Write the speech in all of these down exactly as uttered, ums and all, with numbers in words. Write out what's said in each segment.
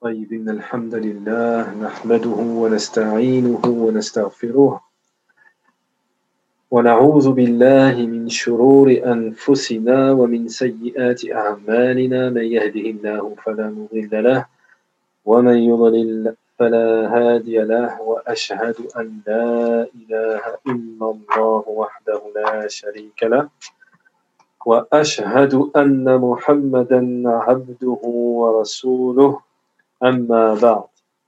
طيب إن الحمد لله نحمده ونستعينه ونستغفره ونعوذ بالله من شرور أنفسنا ومن سيئات أعمالنا من يهده الله فلا مضل له ومن يضلل فلا هادي له وأشهد أن لا إله إلا الله وحده لا شريك له وأشهد أن محمدا عبده ورسوله أما بعد.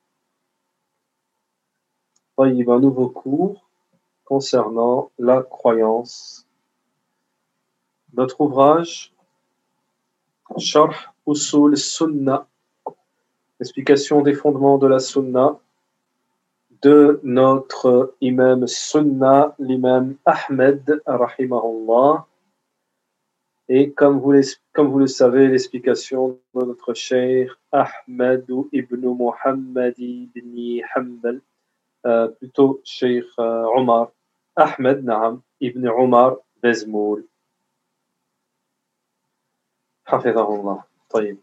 طيب, un nouveau cours concernant la croyance. Notre ouvrage Sharh Usul Sunnah, explication des fondements de la Sunna, de notre imam Sunnah, l'imam Ahmed, rahimahullah. Et comme vous, les, comme vous le savez, l'explication de notre cheikh Ahmed ibn Muhammad ibn Hanbal, euh, plutôt cheikh euh, Omar, Ahmed Naam, ibn Omar Bezmoul. Hafidahullah. طيب.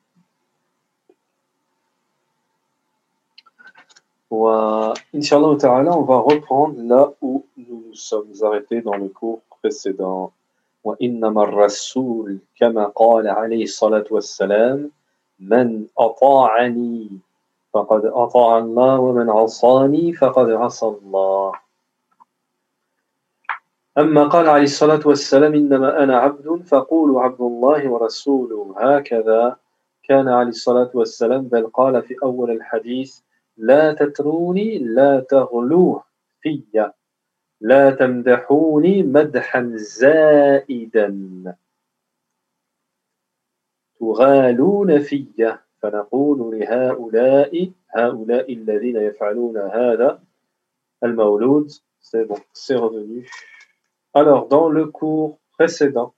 Inch'Allah ta'ala, on va reprendre là où nous nous sommes arrêtés dans le cours précédent. وإنما الرسول كما قال عليه الصلاة والسلام من أطاعني فقد أطاع الله ومن عصاني فقد عصى الله. أما قال عليه الصلاة والسلام إنما أنا عبد فقولوا عبد الله ورسوله هكذا كان عليه الصلاة والسلام بل قال في أول الحديث لا تتروني لا تغلوه في لا تمدحوني مدحا زائدا تغالون في فنقول لهؤلاء هؤلاء الذين يفعلون هذا المولود. C'est bon, c'est revenu. Alors, dans le cours précédent,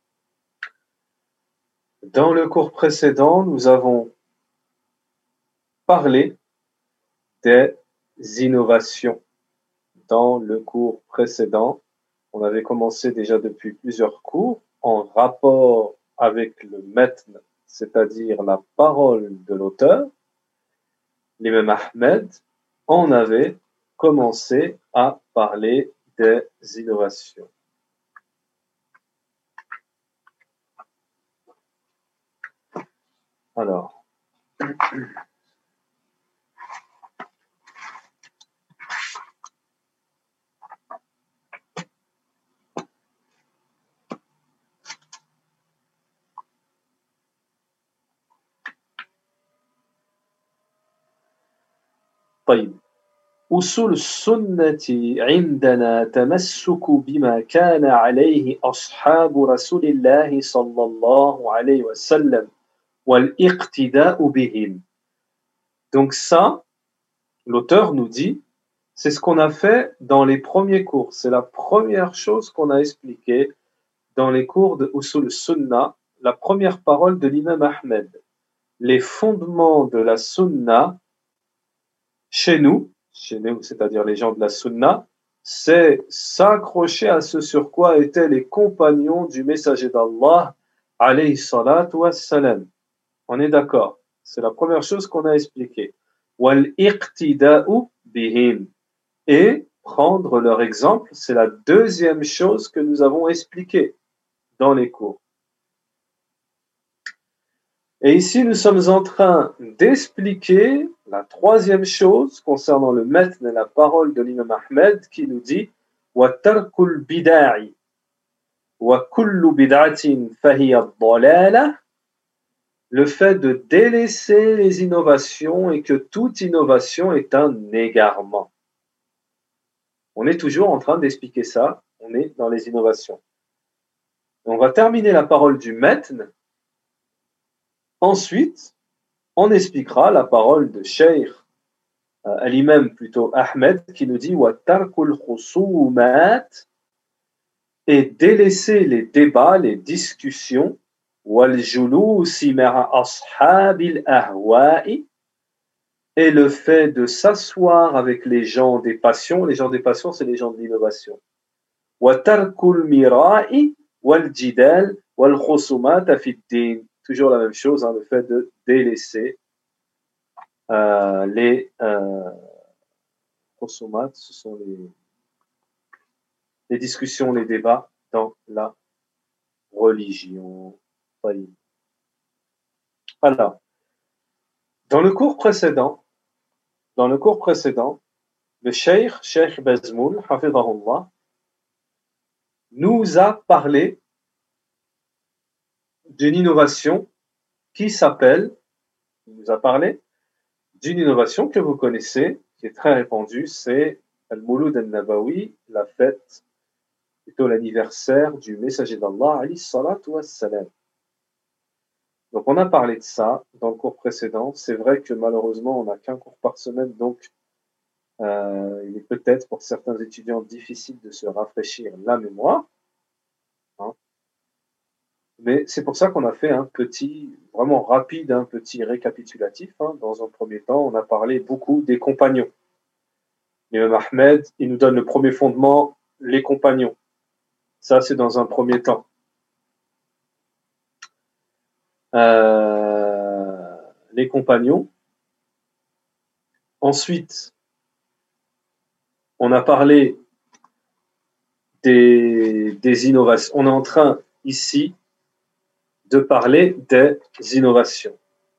dans le cours précédent, nous avons parlé des innovations. Dans le cours précédent, on avait commencé déjà depuis plusieurs cours en rapport avec le matn, c'est-à-dire la parole de l'auteur. L'imam Ahmed, on avait commencé à parler des innovations. Alors, طيب أصول السنة عندنا تمسك بما كان عليه أصحاب رسول الله صلى الله عليه وسلم والاقتداء بهم. Donc ça, l'auteur nous dit, c'est ce qu'on a fait dans les premiers cours. C'est la première chose qu'on a expliquée dans les cours de Usul Sunnah, la première parole de l'imam Ahmed. Les fondements de la Sunna, chez nous, chez nous, c'est-à-dire les gens de la Sunna, c'est s'accrocher à ce sur quoi étaient les compagnons du messager d'Allah, alayhi salatu wassalam. On est d'accord? C'est la première chose qu'on a expliquée. Wal iqtida'u bihim. Et prendre leur exemple, c'est la deuxième chose que nous avons expliquée dans les cours. Et ici, nous sommes en train d'expliquer la troisième chose concernant le matn et la parole de l'imam Ahmed qui nous dit wa tarkul bid'i wa kullu bid'atin fahiya ad-dalalah, le fait de délaisser les innovations et que toute innovation est un égarement. On est toujours en train d'expliquer ça, on est dans les innovations. Et on va terminer la parole du matn. Ensuite, on expliquera la parole de Cheikh, euh, à l'imam plutôt Ahmed, qui nous dit wa tarkul khusumat, et délaisser les débats, les discussions, wal julusi ma'a ashabil ahwa'i, et le fait de s'asseoir avec les gens des passions. Les gens des passions, c'est les gens de l'innovation. Wa tarkul mira'i wal jidal wal khusumat fi ad-din. Toujours la même chose, hein, le fait de délaisser euh, les euh, consomates, ce sont les, les discussions, les débats dans la religion. Alors, dans le cours précédent, dans le cours précédent, le Cheikh, Cheikh Bazmoul, hafidahullah, nous a parlé d'une innovation qui s'appelle, il nous a parlé d'une innovation que vous connaissez, qui est très répandue, c'est Al-Mouloud al-Nabawi, la fête, plutôt l'anniversaire du messager d'Allah, alayhi salatu wassalam. Donc on a parlé de ça dans le cours précédent. C'est vrai que malheureusement, on n'a qu'un cours par semaine, donc euh, il est peut-être pour certains étudiants difficile de se rafraîchir la mémoire. Hein. Mais c'est pour ça qu'on a fait un petit, vraiment rapide, un petit récapitulatif. Hein. Dans un premier temps, on a parlé beaucoup des compagnons. L'imam Ahmed, il nous donne le premier fondement, les compagnons. Ça, c'est dans un premier temps. Euh, les compagnons. Ensuite, on a parlé des, des innovations. On est en train, ici, de parler des innovations.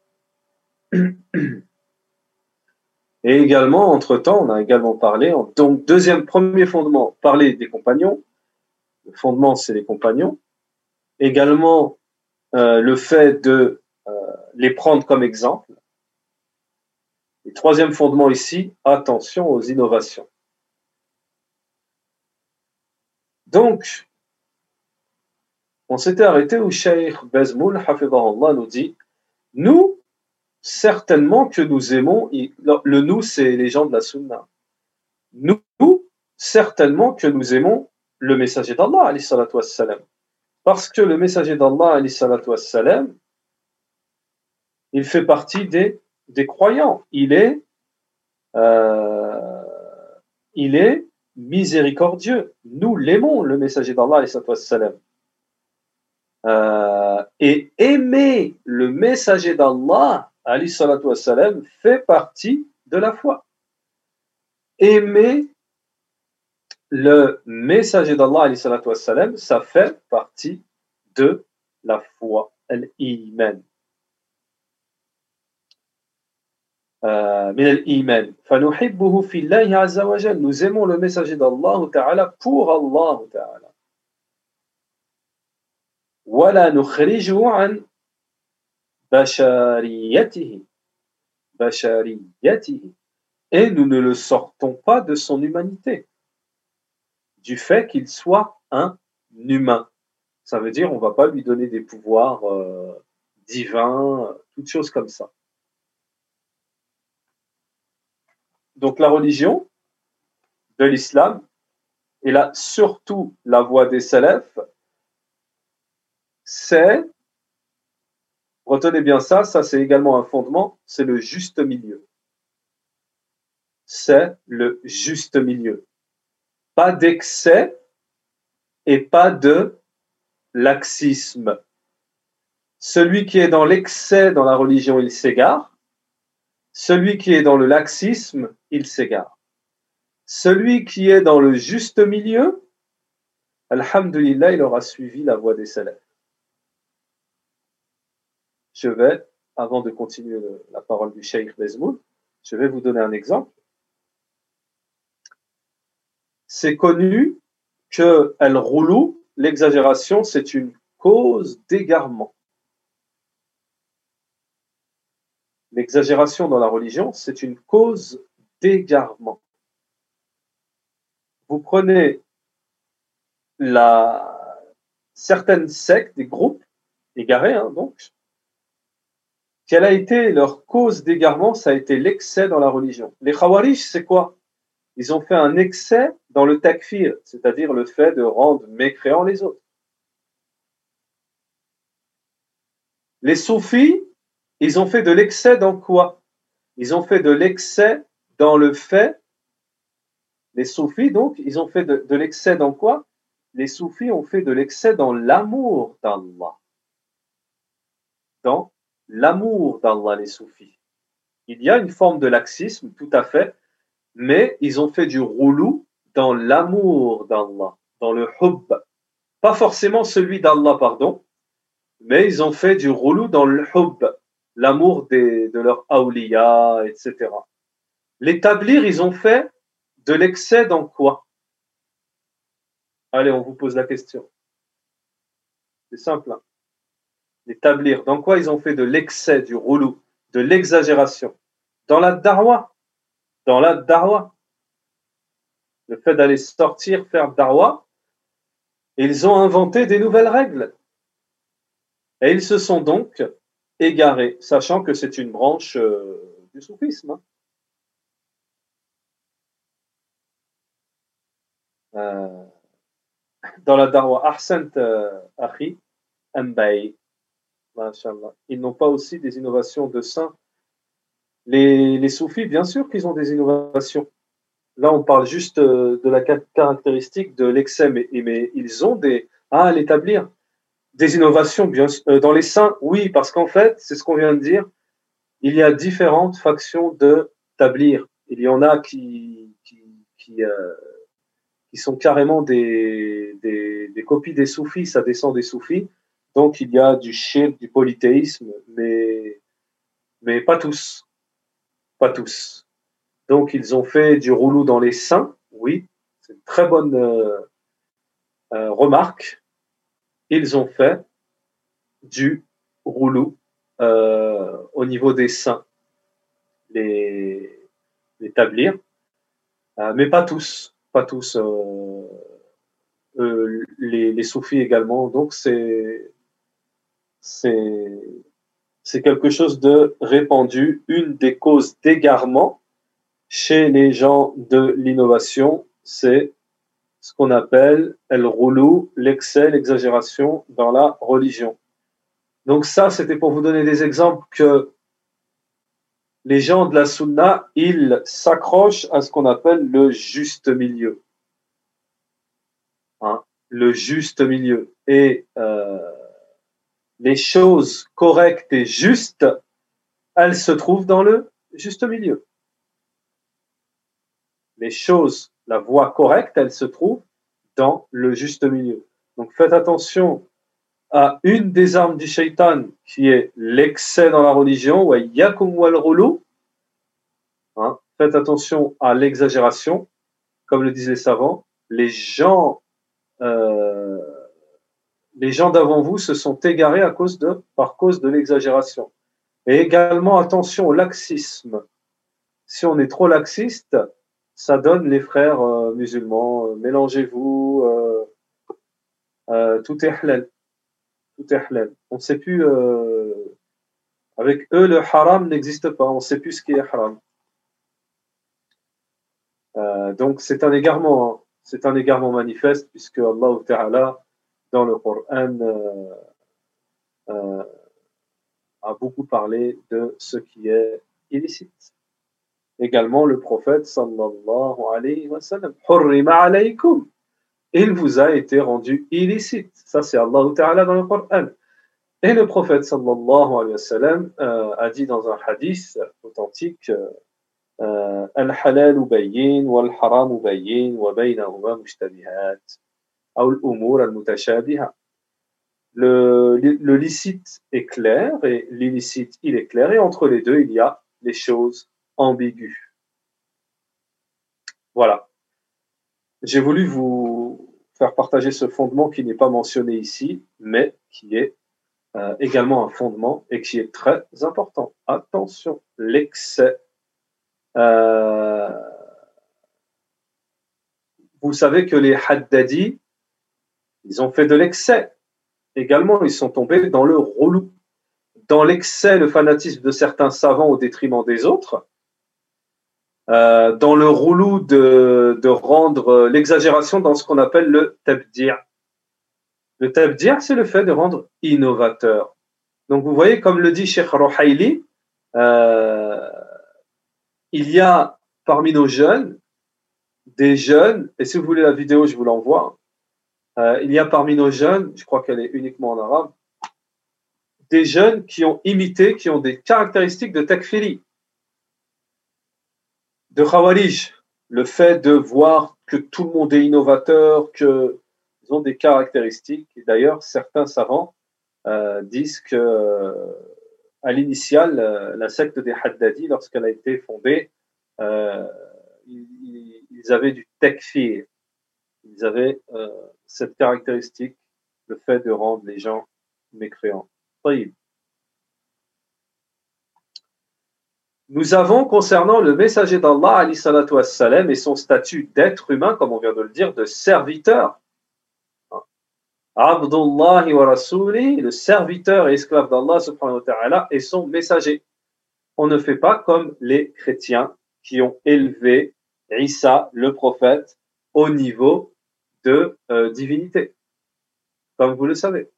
Et également, entre-temps, on a également parlé, donc deuxième, premier fondement, parler des compagnons. Le fondement, c'est les compagnons. Également, euh, le fait de euh, les prendre comme exemple. Et troisième fondement ici, attention aux innovations. Donc, on s'était arrêté où Cheikh Bazmoul, hafidahullah, nous dit, nous, certainement que nous aimons, le nous, c'est les gens de la Sunna. Nous, certainement que nous aimons le messager d'Allah, alayhi salatu wassalam. Parce que le messager d'Allah, alayhi salatu wassalam, il fait partie des, des croyants. Il est, euh, il est miséricordieux. Nous l'aimons, le messager d'Allah, alayhi salatu wassalam. Euh, et aimer le messager d'Allah, alayhi salatu wassalam, fait partie de la foi. Aimer le messager d'Allah, alayhi salatu wassalam, ça fait partie de la foi, l'iman. من الإيمان فنحبه في الله عز وجل. Nous aimons le messager d'Allah Ta'ala pour Allah Ta'ala. ولا نخرجه عن بشريته بشريته. Et nous ne le sortons pas de son humanité, du fait qu'il soit un humain. Ça veut dire on ne va pas lui donner des pouvoirs euh, divins, toutes choses comme ça. Donc la religion de l'islam, et là surtout la voie des salafs, c'est, retenez bien ça, ça c'est également un fondement, c'est le juste milieu. C'est le juste milieu. Pas d'excès et pas de laxisme. Celui qui est dans l'excès dans la religion, il s'égare. Celui qui est dans le laxisme, il s'égare. Celui qui est dans le juste milieu, alhamdulillah, il aura suivi la voie des salafs. Je vais, avant de continuer le, la parole du Cheikh Bazmoul, je vais vous donner un exemple. C'est connu que al-roulou, l'exagération, c'est une cause d'égarement. L'exagération dans la religion, c'est une cause d'égarement. Vous prenez la, certaines sectes, des groupes égarés, hein, donc, quelle a été leur cause d'égarement? Ça a été l'excès dans la religion. Les Khawarij, c'est quoi? Ils ont fait un excès dans le takfir, c'est-à-dire le fait de rendre mécréants les autres. Les soufis, ils ont fait de l'excès dans quoi? Ils ont fait de l'excès dans le fait, les soufis donc, ils ont fait de, de l'excès dans quoi? Les soufis ont fait de l'excès dans l'amour d'Allah. Dans l'amour d'Allah, les soufis. Il y a une forme de laxisme, tout à fait, mais ils ont fait du roulou dans l'amour d'Allah, dans le hubb. Pas forcément celui d'Allah, pardon, mais ils ont fait du roulou dans le hubb, l'amour des, de leurs awliya, et cetera. L'établir, ils ont fait de l'excès dans quoi? Allez, on vous pose la question. C'est simple. Hein. L'établir, dans quoi ils ont fait de l'excès, du roulou, de l'exagération? Dans la darwa. Dans la darwa. Le fait d'aller sortir, faire darwa, ils ont inventé des nouvelles règles. Et ils se sont donc égarés, sachant que c'est une branche euh, du soufisme. Hein. Euh, dans la darwa, Ahsant euh, Akhi, Mbaï, Masha'Allah. Ils n'ont pas aussi des innovations de saints. Les, les soufis, bien sûr qu'ils ont des innovations. Là, on parle juste euh, de la caractéristique de l'excès, mais, mais ils ont des à l'établir. Des innovations bien euh, dans les saints, oui, parce qu'en fait, c'est ce qu'on vient de dire, il y a différentes factions de tablir. Il y en a qui, qui, qui, euh, qui sont carrément des, des, des copies des soufis, ça descend des soufis. Donc il y a du shirk, du polythéisme, mais, mais pas tous. Pas tous. Donc ils ont fait du roulou dans les saints, oui, c'est une très bonne euh, euh, remarque. Ils ont fait du roulou euh, au niveau des saints, les, les tablirs, euh, mais pas tous, pas tous, euh, euh, les, les soufis également. Donc c'est c'est c'est quelque chose de répandu, une des causes d'égarement chez les gens de l'innovation, c'est ce qu'on appelle el roulou, l'excès, l'exagération dans la religion. Donc ça, c'était pour vous donner des exemples que les gens de la sunna, ils s'accrochent à ce qu'on appelle le juste milieu. Hein, le juste milieu. Et euh, les choses correctes et justes, elles se trouvent dans le juste milieu. Les choses, la voie correcte, elle se trouve dans le juste milieu. Donc faites attention à une des armes du shaitan qui est l'excès dans la religion, wa yakum wal ghulu. Hein, faites attention à l'exagération, comme le disent les savants. Les gens, euh, les gens d'avant vous se sont égarés à cause de, par cause de l'exagération. Et également attention au laxisme. Si on est trop laxiste, ça donne les frères euh, musulmans. Euh, mélangez-vous, euh, euh, tout est halal. Tout est halal. On ne sait plus. Euh, avec eux, le haram n'existe pas. On ne sait plus ce qui est haram. Euh, donc c'est un égarement. Hein. C'est un égarement manifeste puisque Allah Ta'ala dans le Coran euh, euh, a beaucoup parlé de ce qui est illicite. Également le prophète sallallahu alayhi wa sallam, hurrima alaykum, il vous a été rendu illicite. Ça c'est Allah Ta'ala dans le Coran. Et le prophète sallallahu alayhi wa sallam euh, a dit dans un hadith authentique euh, al-halal bayyin wal-haram bayyin wa baynahuma mushtabihat ou al-umur al-mutashabiha. Le, le licite est clair et l'illicite il est clair et entre les deux il y a les choses ambiguës. Voilà. J'ai voulu vous faire partager ce fondement qui n'est pas mentionné ici, mais qui est euh, également un fondement et qui est très important. Attention, l'excès. Euh, vous savez que les Haddadi, ils ont fait de l'excès. Également, ils sont tombés dans le roulou. Dans l'excès, le fanatisme de certains savants au détriment des autres. Euh, dans le roulou de, de rendre l'exagération dans ce qu'on appelle le tabdi'. Le tabdi', c'est le fait de rendre innovateur. Donc vous voyez, comme le dit Cheikh Rouhaïli, euh, il y a parmi nos jeunes des jeunes, et si vous voulez la vidéo, je vous l'envoie, euh, il y a parmi nos jeunes, je crois qu'elle est uniquement en arabe, des jeunes qui ont imité, qui ont des caractéristiques de takfiri. de Khawarij, le fait de voir que tout le monde est innovateur, qu'ils ont des caractéristiques. Et d'ailleurs, certains savants euh, disent que euh, à l'initiale, euh, la secte des Haddadi, lorsqu'elle a été fondée, euh, ils, ils avaient du takfir. Ils avaient euh, cette caractéristique, le fait de rendre les gens mécréants. طيب. Nous avons, concernant le messager d'Allah, Ali salatu wassalam, et son statut d'être humain, comme on vient de le dire, de serviteur. Abdullahi wa Rasuli, le serviteur et esclave d'Allah subhanahu wa ta'ala, et son messager. On ne fait pas comme les chrétiens qui ont élevé Isa, le prophète, au niveau de euh, divinité, comme vous le savez.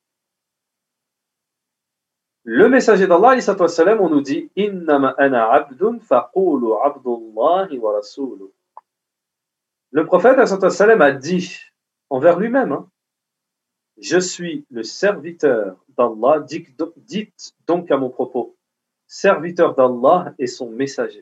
Le messager d'Allah, on nous dit Innama ana abdun faqulu abdullahi wa rasuluh. Le prophète a dit envers lui-même hein, je suis le serviteur d'Allah, dites donc à mon propos, serviteur d'Allah et son messager.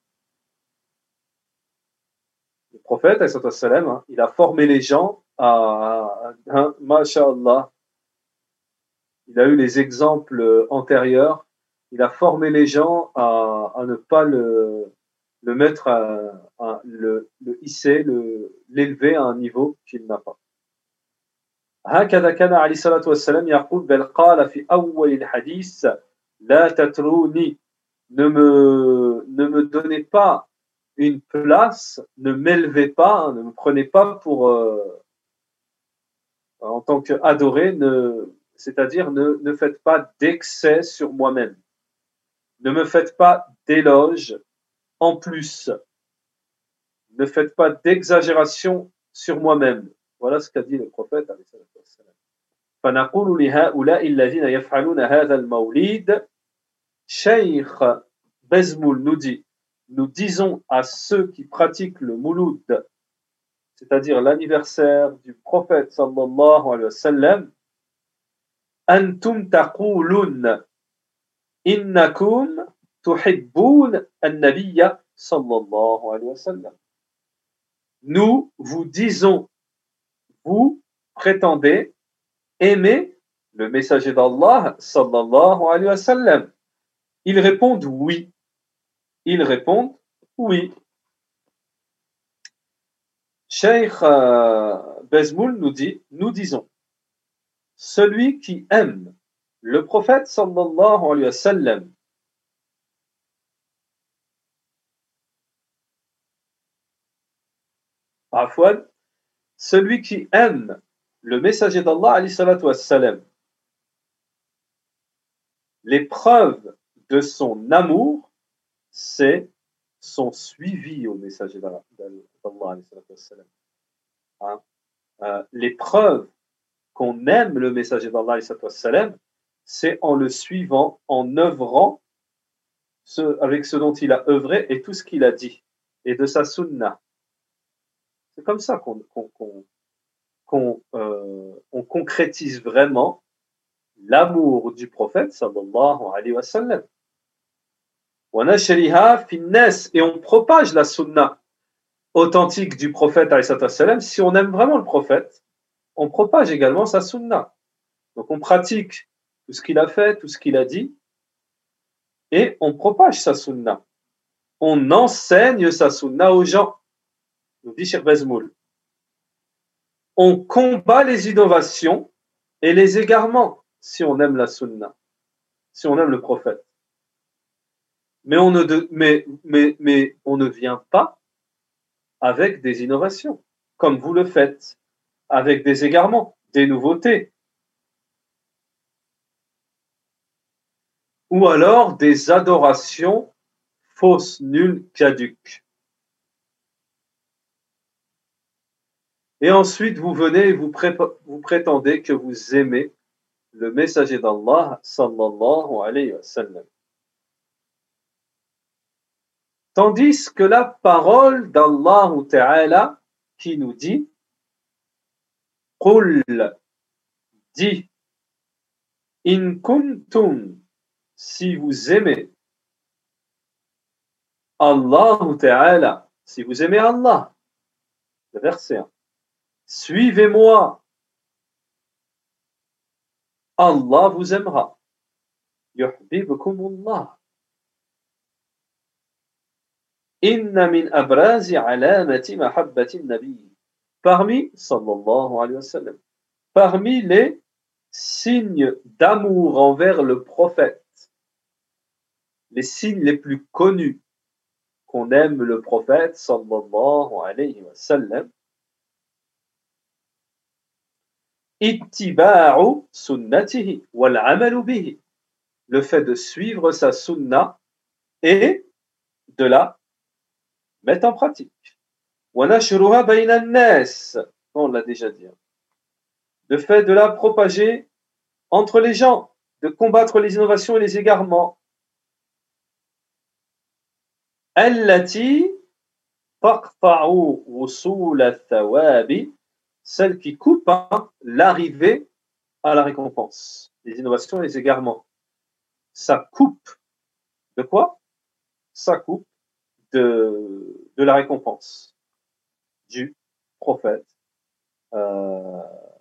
Le prophète, hein, il a formé les gens à, hein, masha'Allah, il a eu les exemples antérieurs, il a formé les gens à, à ne pas le, le mettre, à, à le, le hisser, le, l'élever à un niveau qu'il n'a pas. هكذا كان عليه الصلاة والسلام يقول بل قال في أول الحديث لا تتروني ne me, ne me donnez pas une place, ne m'élevez pas, ne me prenez pas pour euh, en tant qu'adoré, ne, c'est-à-dire ne, ne faites pas d'excès sur moi-même. Ne me faites pas d'éloges en plus. Ne faites pas d'exagération sur moi-même. Voilà ce qu'a dit le prophète. فنقول لهؤلاء الذين يفعلون هذا المولد Cheikh Bezmoul nous dit, nous disons à ceux qui pratiquent le mouloud, c'est-à-dire l'anniversaire du prophète sallallahu alayhi wa sallam, Antum taqulun innakum tuhibbun an-nabiyya sallallahu alayhi wa sallam. Nous vous disons, vous prétendez aimer le messager d'Allah sallallahu alayhi wa sallam. Ils répondent oui. Ils répondent oui. Cheikh euh, Bezmoul nous dit, nous disons, celui qui aime le prophète sallallahu alayhi wa sallam Afwan, celui qui aime le messager d'Allah alayhi salatu wa sallam, les preuves de son amour, c'est son suivi au messager d'Allah alayhi salatu wa sallam. Hein? Euh, les preuves qu'on aime le messager d'Allah alayhi salatu wa sallam, c'est en le suivant, en œuvrant ce, avec ce dont il a œuvré et tout ce qu'il a dit, et de sa sunna. C'est comme ça qu'on, qu'on, qu'on, qu'on euh, on concrétise vraiment l'amour du prophète sallallahu alayhi wa sallam. Et on propage la sunna authentique du prophète alayhi wa sallam. Si on aime vraiment le prophète, on propage également sa sunna. Donc on pratique tout ce qu'il a fait, tout ce qu'il a dit, et on propage sa sunna. On enseigne sa sunna aux gens. Nous dit Cheikh Bezmoul. On combat les innovations et les égarements si on aime la sunna, si on aime le prophète. Mais on ne, de, mais, mais, mais on ne vient pas avec des innovations, comme vous le faites, avec des égarements, des nouveautés. Ou alors des adorations fausses, nulles, caduques. Et ensuite, vous venez et vous, pré- vous prétendez que vous aimez le messager d'Allah, sallallahu alayhi wa sallam. Tandis que la parole d'Allah Ta'ala qui nous dit Qul, dit In kuntum, si vous aimez Allah Ta'ala si vous aimez Allah, le verset un, suivez-moi, Allah vous aimera. Yuhibbukumullah. Inna min abrazi alamati mahabbati nabi. Parmi, sallallahu alayhi wa sallam, parmi les signes d'amour envers le prophète, les signes les plus connus qu'on aime le prophète, sallallahu alayhi wa sallam, ittiba'u sunnatihi wal amalu bihi, le fait de suivre sa sunna et de la mettre en pratique. Wa nashruha bayna an-nas, on l'a déjà dit. Le fait de la propager entre les gens, de combattre les innovations et les égarements. Allati taqta'u wusul ath-thawabi, celle qui coupe hein, l'arrivée à la récompense. Les innovations et les égarements. Ça coupe de quoi? Ça coupe de, de la récompense du prophète. Euh,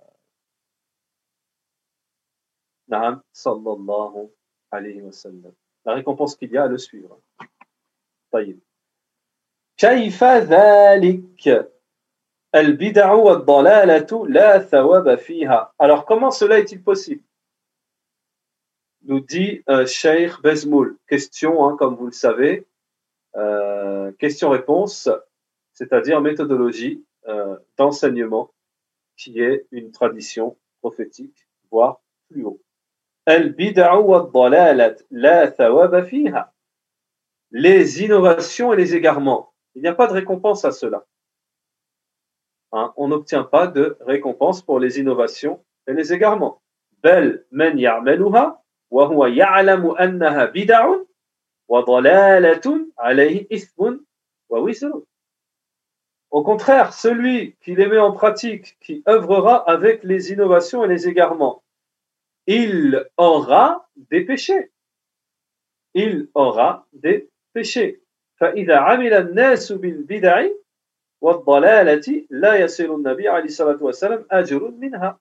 Naam, sallallahu alayhi wa sallam. La récompense qu'il y a à le suivre. طيب. كيف ذلك البدع والضلالة لا ثواب فيها. Alors comment cela est-il possible? Nous dit euh, Cheikh Bezmoul. Question, hein, comme vous le savez, euh, question-réponse, c'est-à-dire méthodologie euh, d'enseignement qui est une tradition prophétique, voire plus haut. البدع والضلالة لا ثواب فيها. Les innovations et les égarements. Il n'y a pas de récompense à cela. Hein, on n'obtient pas de récompense pour les innovations et les égarements. بل من يعملها وهو يعلم أنها بدع وضلالة عليه إثم ووزر. Au contraire, celui qui les met en pratique, qui œuvrera avec les innovations et les égarements, il aura des péchés. Il aura des péchés. فإذا عمل الناس بالبدع والضلالة لا يصل النبي عليه الصلاة والسلام أجر منها.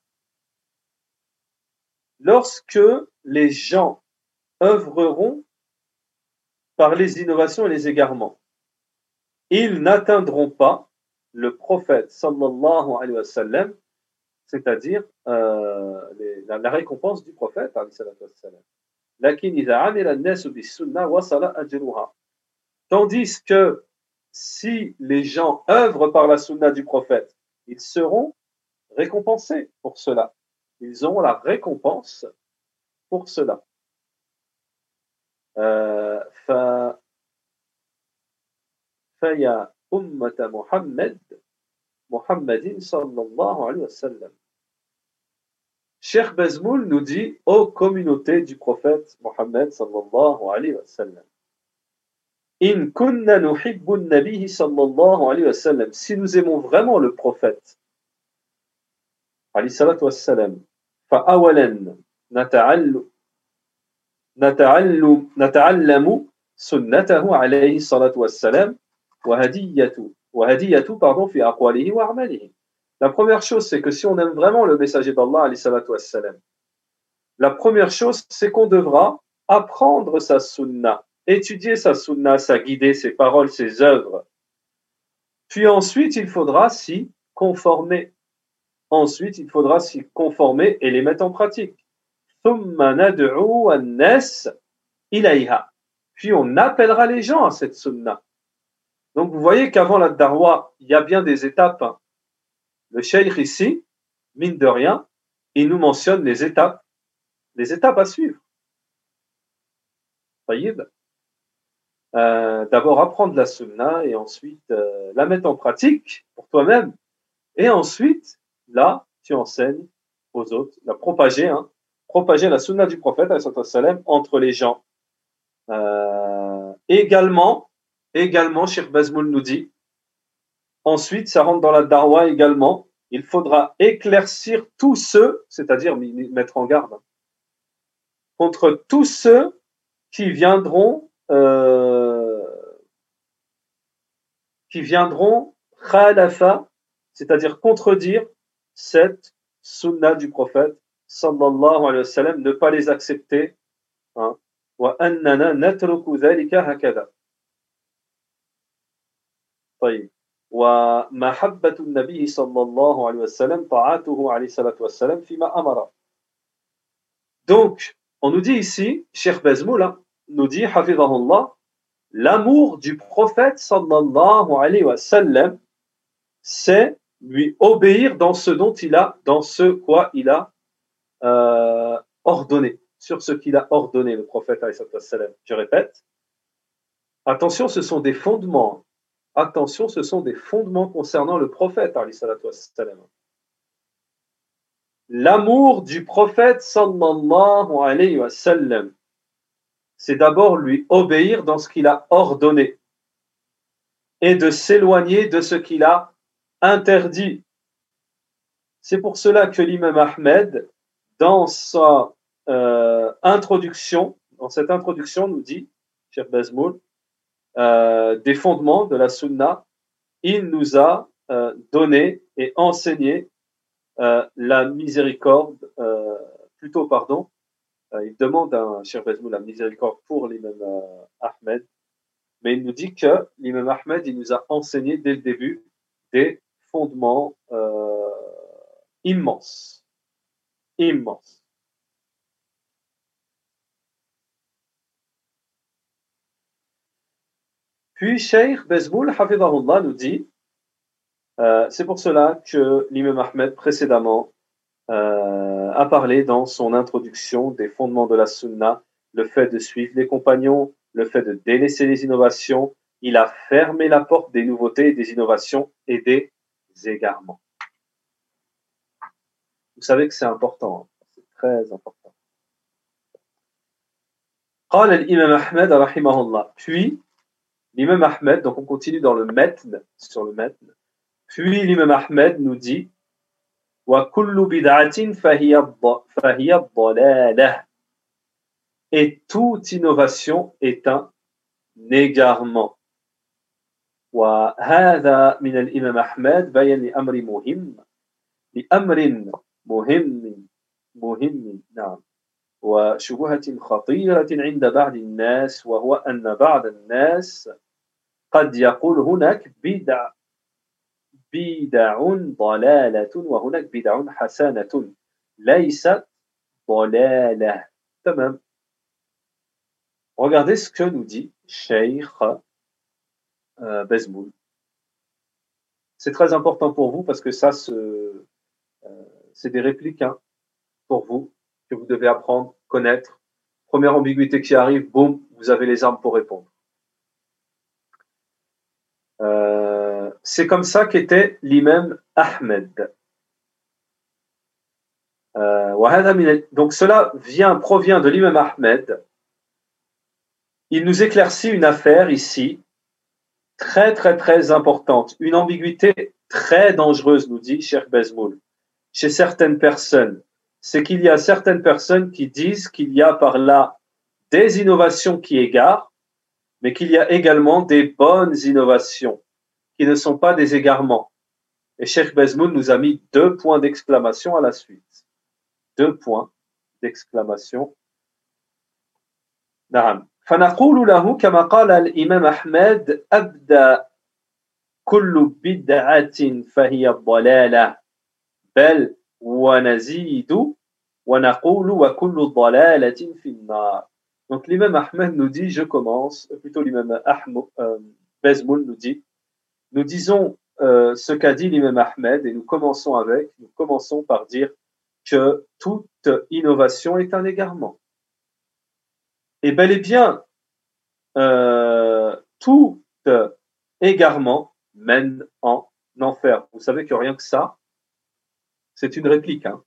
Lorsque les gens œuvreront par les innovations et les égarements, ils n'atteindront pas le prophète sallallahu alayhi wa sallam, c'est-à-dire euh, les, la, la récompense du prophète alayhi wa sallam. لكن إذا عمل الناس بالسنة وصل أجرها. Tandis que si les gens œuvrent par la sunna du prophète, ils seront récompensés pour cela. Ils auront la récompense pour cela. Euh, فيا أمة محمد محمد صلى الله عليه وسلم. Cheikh Bezmoul nous dit ô communauté du prophète Mohammed sallallahu alayhi wa sallam. In kunna nuhibbu an-nabiy sallallahu alayhi wa sallam. Si nous aimons vraiment le prophète alayhi salatu wa sallam, fa awalan nata'allu nata'allu nata'allamu sunnatahu alayhi salatu wa sallam wa hadiyatu wa hadiyatu pardon fi aqwalihi wa a'malihi. La première chose, c'est que si on aime vraiment le messager d'Allah, alayhi salatu wassalam, la première chose, c'est qu'on devra apprendre sa sunna, étudier sa sunna, sa guidée, ses paroles, ses œuvres. Puis ensuite, il faudra s'y conformer. Ensuite, il faudra s'y conformer et les mettre en pratique. Thumma nad'u an-nas ilayha. Puis on appellera les gens à cette sunna. Donc vous voyez qu'avant la darwa, il y a bien des étapes. Hein. Le cheikh ici, mine de rien, il nous mentionne les étapes, les étapes à suivre. Euh, d'abord apprendre la sunna et ensuite euh, la mettre en pratique pour toi-même. Et ensuite, là, tu enseignes aux autres, la propager, hein, propager la sunna du prophète sallam, entre les gens. Euh, également, également, Cheikh Bezmoul nous dit, ensuite, ça rentre dans la darwa également. Il faudra éclaircir tous ceux, c'est-à-dire mettre en garde, contre tous ceux qui viendront, euh, qui viendront khalafa, c'est-à-dire contredire cette sunna du prophète sallallahu alayhi wa sallam, ne pas les accepter, hein. Wa annana natruku dhalika hakada. طيب. ومحبة النبي صلى الله عليه وسلم طاعته عليه الصلاة والسلام فيما أمر. Donc, on nous dit ici, Cheikh Bezmoul hein, nous dit, hafidhahullah, l'amour du prophète sallallahu alayhi wa sallam, c'est lui obéir dans ce dont il a, dans ce quoi il a euh, ordonné, sur ce qu'il a ordonné, le prophète alayhi wa sallam. Je répète, attention, ce sont des fondements. Attention, ce sont des fondements concernant le prophète alayhi wa sallam. L'amour du prophète sallallahu alayhi wa sallam, c'est d'abord lui obéir dans ce qu'il a ordonné et de s'éloigner de ce qu'il a interdit. C'est pour cela que l'imam Ahmed, dans sa euh, introduction, dans cette introduction, nous dit, Cheikh Bezmoul, euh, des fondements de la sunna, il nous a euh, donné et enseigné Euh, la miséricorde, euh, plutôt pardon, euh, il demande à Cheikh Bezmoul la miséricorde pour l'imam euh, Ahmed, mais il nous dit que l'imam Ahmed, il nous a enseigné dès le début des fondements euh, immenses, immenses. Puis Cheikh Bezmoul, hafidhahullah, nous dit, euh, c'est pour cela que l'imam Ahmed précédemment Euh, a parlé dans son introduction des fondements de la sunna, le fait de suivre les compagnons, le fait de délaisser les innovations. Il a fermé la porte des nouveautés, des innovations et des égarements. Vous savez que c'est important, hein. C'est très important. قال الإمام أحمد رحمه الله. Puis l'imam Ahmed, donc on continue dans le metn, sur le metn. Puis l'imam Ahmed nous dit وَكُلُّ بِدْعَةٍ فَهِيَ الضَّلَالَةِ. Et toute innovation est un égarement. وهذا من الإمام أحمد بيان لأمر مهم لأمر مهم مهم نعم وشبهة خطيرة عند بعض الناس وهو أن بعض الناس قد يقول هناك بدع بدع ضلالة وهناك بدع حسنة ليست ضلالة. تمام. Regardez ce que nous dit Cheikh euh, Bezmoul. C'est très important pour vous parce que ça, ce, euh, c'est des répliques hein, pour vous que vous devez apprendre, connaître. Première ambiguïté qui arrive, boum, vous avez les armes pour répondre. Euh, c'est comme ça qu'était l'imam Ahmed. Euh, donc cela vient, provient de l'imam Ahmed. Il nous éclaircit une affaire ici, très très très importante, une ambiguïté très dangereuse, nous dit Cheikh Bezmoul, chez certaines personnes. C'est qu'il y a certaines personnes qui disent qu'il y a par là des innovations qui égarent, mais qu'il y a également des bonnes innovations qui ne sont pas des égarements. Et Cheikh Bezmoul nous a mis deux points d'exclamation à la suite. Deux points d'exclamation. نعم. فنقول له كما قال الإمام أحمد أبدأ كل بدعة فهي الضلالة بل ونزيد ونقول وكل ضلالة في النار. Donc l'imam Ahmed nous dit, je commence, plutôt l'imam Ahmed, euh, Bezmoul nous dit, nous disons euh, ce qu'a dit l'imam Ahmed et nous commençons avec, nous commençons par dire que toute innovation est un égarement. Et bel et bien, euh, tout égarement mène en enfer. Vous savez que rien que ça, c'est une réplique. Hein.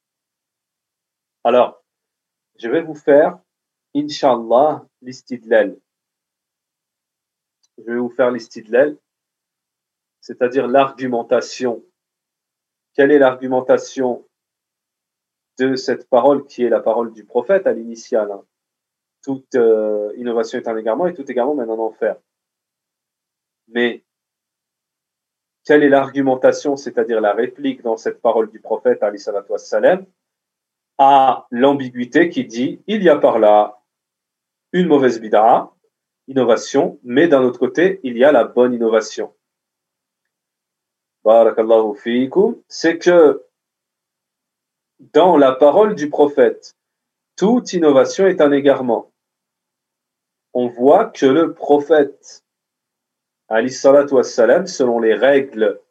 Alors, je vais vous faire, Inch'Allah, l'istidlal. Je vais vous faire l'istidlal, c'est-à-dire l'argumentation. Quelle est l'argumentation de cette parole qui est la parole du prophète à l'initiale hein. Toute euh, innovation est un égarement et tout égarement mène en enfer. Mais quelle est l'argumentation, c'est-à-dire la réplique dans cette parole du prophète, alayhi salatu wassalam, à l'ambiguïté qui dit, il y a par là une mauvaise bid'a, innovation, mais d'un autre côté, il y a la bonne innovation. Barakallahu fiikum, c'est que dans la parole du prophète, toute innovation est un égarement. On voit que le prophète, alayhi salatu wassalam, selon les règles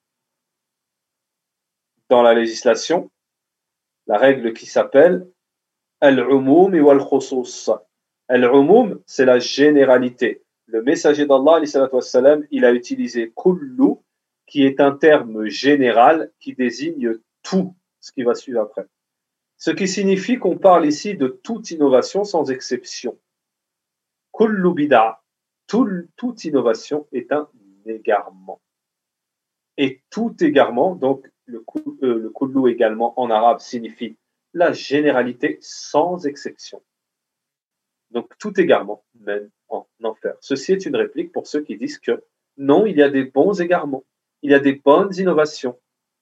dans la législation, la règle qui s'appelle al-umum wal khusus. Al-umum, c'est la généralité. Le messager d'Allah, alayhi salatu wassalam, il a utilisé kullu, qui est un terme général qui désigne tout ce qui va suivre après. Ce qui signifie qu'on parle ici de toute innovation sans exception. Kullu bid'a, tout, toute innovation est un égarement. Et tout égarement, donc le, euh, le kullu également en arabe signifie la généralité sans exception. Donc tout égarement mène en enfer. Ceci est une réplique pour ceux qui disent que non, il y a des bons égarements, il y a des bonnes innovations.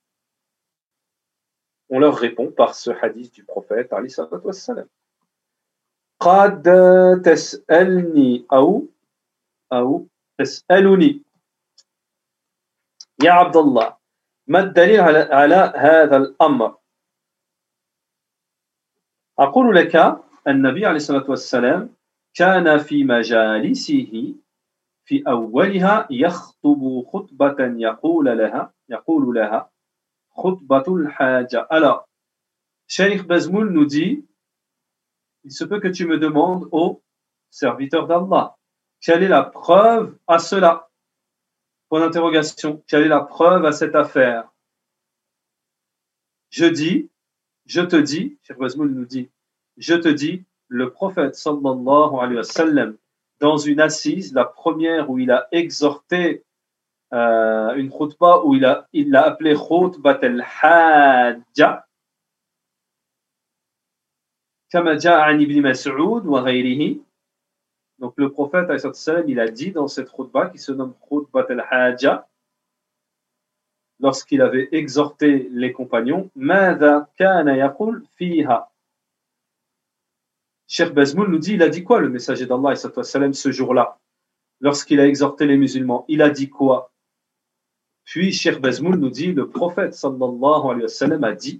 On leur répond par ce hadith du prophète alayhi salatu wassalam. قد تسألني أو أو تسألني يا عبد الله ما الدليل على, على هذا الأمر؟ أقول لك النبي عليه الصلاة والسلام كان في مجالسه في أولها يخطب خطبة يقول لها يقول لها خطبة الحاجة. Alors, Cheikh Bazmoul nous dit, il se peut que tu me demandes, ô serviteur d'Allah, quelle est la preuve à cela? Point d'interrogation. Quelle est la preuve à cette affaire? Je dis, je te dis, Cheikh Bazmoul nous dit, je te dis, le prophète sallallahu alayhi wa sallam, dans une assise, la première où il a exhorté euh, une khutbah, où il a, il l'a appelée khutbat al-hajja, kama ja'a an ibn Mas'ud wa ghayrihi. Donc le prophète alayhi sallam, il a dit dans cette khutbah qui se nomme khutbat al-hajja, lorsqu'il avait exhorté les compagnons, madha kana yaqul fiha. Cheikh Bazmoul nous dit, il a dit quoi le messager d'Allah ce jour-là, lorsqu'il a exhorté les musulmans? Il a dit quoi? Puis Cheikh Bazmoul nous dit, le prophète sallallahu alayhi wa sallam a dit,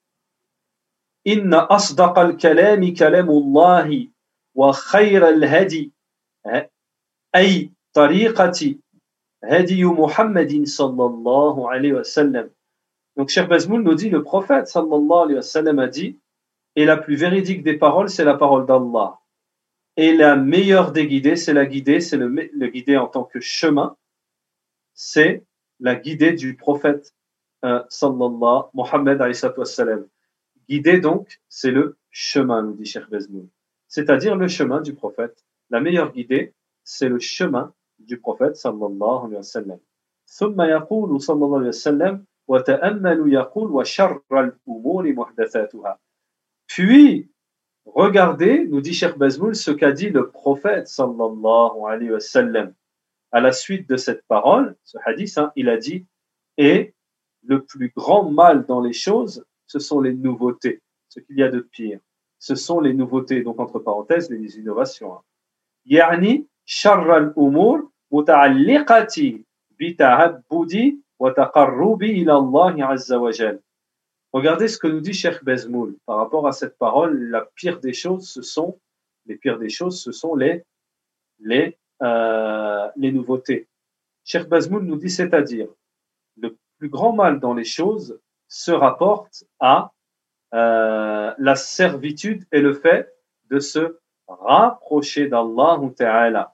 Inna asdaq al-kalami kalamullahi wa khayra al-hadi ay tariqati hadi Muhammadin sallallahu alayhi wa sallam. Donc Cheikh Bazmoul nous dit, le prophète sallallahu alayhi wa sallam a dit, et la plus véridique des paroles, c'est la parole d'Allah. Et la meilleure des guidées, c'est la guidée, c'est le, le guidé en tant que chemin, c'est la guidée du prophète euh, sallallahu Muhammad alayhi wa sallam. Guidé donc, c'est le chemin, nous dit Cheikh Bazmoul. C'est-à-dire le chemin du prophète. La meilleure guidée, c'est le chemin du prophète sallallahu alayhi wa sallam. ثم يقول صلى الله عليه وسلم وتأملوا يقول وشر الأمور محدثاتها. Puis, regardez, nous dit Cheikh Bazmoul, ce qu'a dit le prophète sallallahu alayhi wa sallam. À la suite de cette parole, ce hadith, hein, il a dit, et le plus grand mal dans les choses, ce sont les nouveautés, ce qu'il y a de pire. Ce sont les nouveautés, donc entre parenthèses, les innovations. Yani, sharra al-umur muta'alliqati bi ta'abbudi wa taqarrubi ila Allah azza wa jal. Regardez ce que nous dit Cheikh Bazmoul par rapport à cette parole. La pire des choses, ce sont les pires des choses, ce sont les les euh, les nouveautés. Cheikh Bazmoul nous dit, c'est-à-dire le plus grand mal dans les choses se rapporte à euh, la servitude et le fait de se rapprocher d'Allah Ta'ala.